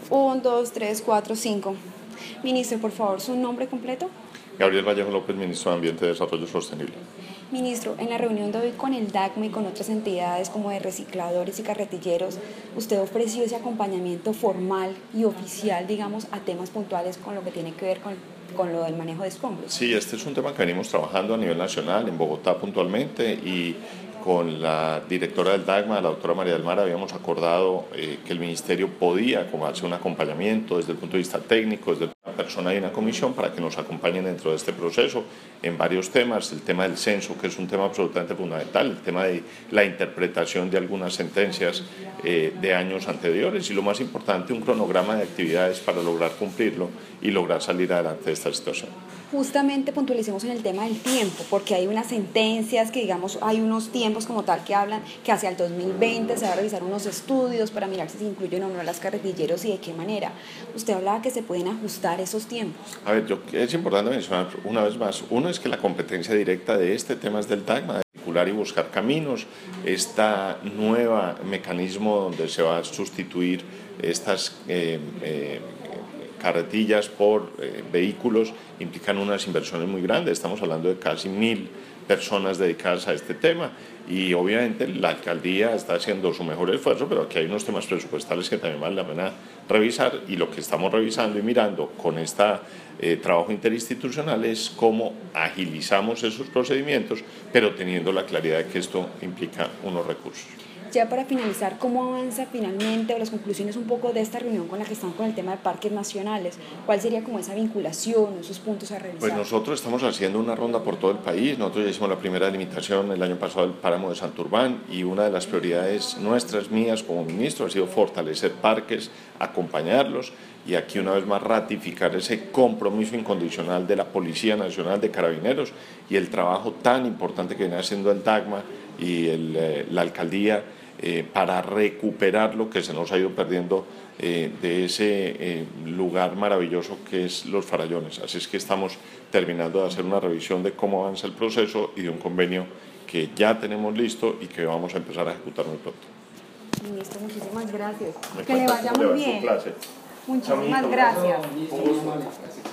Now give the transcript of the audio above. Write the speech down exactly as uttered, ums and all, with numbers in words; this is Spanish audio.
Un, dos, tres, cuatro, cinco. Ministro, por favor, ¿su nombre completo? Gabriel Vallejo López, Ministro de Ambiente y Desarrollo Sostenible. Ministro, en la reunión de hoy con el D A C M A y con otras entidades como de recicladores y carretilleros, usted ofreció ese acompañamiento formal y oficial, digamos, a temas puntuales con lo que tiene que ver con, con lo del manejo de escombros. Sí, este es un tema que venimos trabajando a nivel nacional, en Bogotá puntualmente, y con la directora del D A C M A, la doctora María del Mar, habíamos acordado eh, que el Ministerio podía como hacer un acompañamiento desde el punto de vista técnico, desde una persona y una comisión para que nos acompañen dentro de este proceso en varios temas, el tema del censo, que es un tema absolutamente fundamental, el tema de la interpretación de algunas sentencias eh, de años anteriores y lo más importante, un cronograma de actividades para lograr cumplirlo y lograr salir adelante de esta situación. Justamente puntualicemos en el tema del tiempo, porque hay unas sentencias que, digamos, hay unos tiempos como tal que hablan que hacia el dos mil veinte se va a revisar unos estudios para mirar si se incluyen o no las carretilleros y de qué manera. Usted hablaba que se pueden ajustar esos tiempos. A ver, yo, es importante mencionar una vez más, uno es que la competencia directa de este tema es del D A C M A, de articular y buscar caminos, este nuevo mecanismo donde se va a sustituir estas eh, eh, carretillas por eh, vehículos implican unas inversiones muy grandes, estamos hablando de casi mil personas dedicadas a este tema y obviamente la alcaldía está haciendo su mejor esfuerzo, pero aquí hay unos temas presupuestales que también vale la pena revisar y lo que estamos revisando y mirando con este eh, trabajo interinstitucional es cómo agilizamos esos procedimientos, pero teniendo la claridad de que esto implica unos recursos. Ya para finalizar, ¿cómo avanza finalmente o las conclusiones un poco de esta reunión con la que están con el tema de parques nacionales? ¿Cuál sería como esa vinculación, esos puntos a revisar? Pues nosotros estamos haciendo una ronda por todo el país. Nosotros ya hicimos la primera delimitación el año pasado del páramo de Santurbán y una de las prioridades nuestras, mías como ministro, ha sido fortalecer parques, acompañarlos y aquí una vez más ratificar ese compromiso incondicional de la Policía Nacional de Carabineros y el trabajo tan importante que viene haciendo el D A C M A y el, eh, la alcaldía Eh, para recuperar lo que se nos ha ido perdiendo eh, de ese eh, lugar maravilloso que es Los Farallones. Así es que estamos terminando de hacer una revisión de cómo avanza el proceso y de un convenio que ya tenemos listo y que vamos a empezar a ejecutar muy pronto. Ministro, muchísimas gracias. Me Que le vaya muy bien. Muchísimas gracias.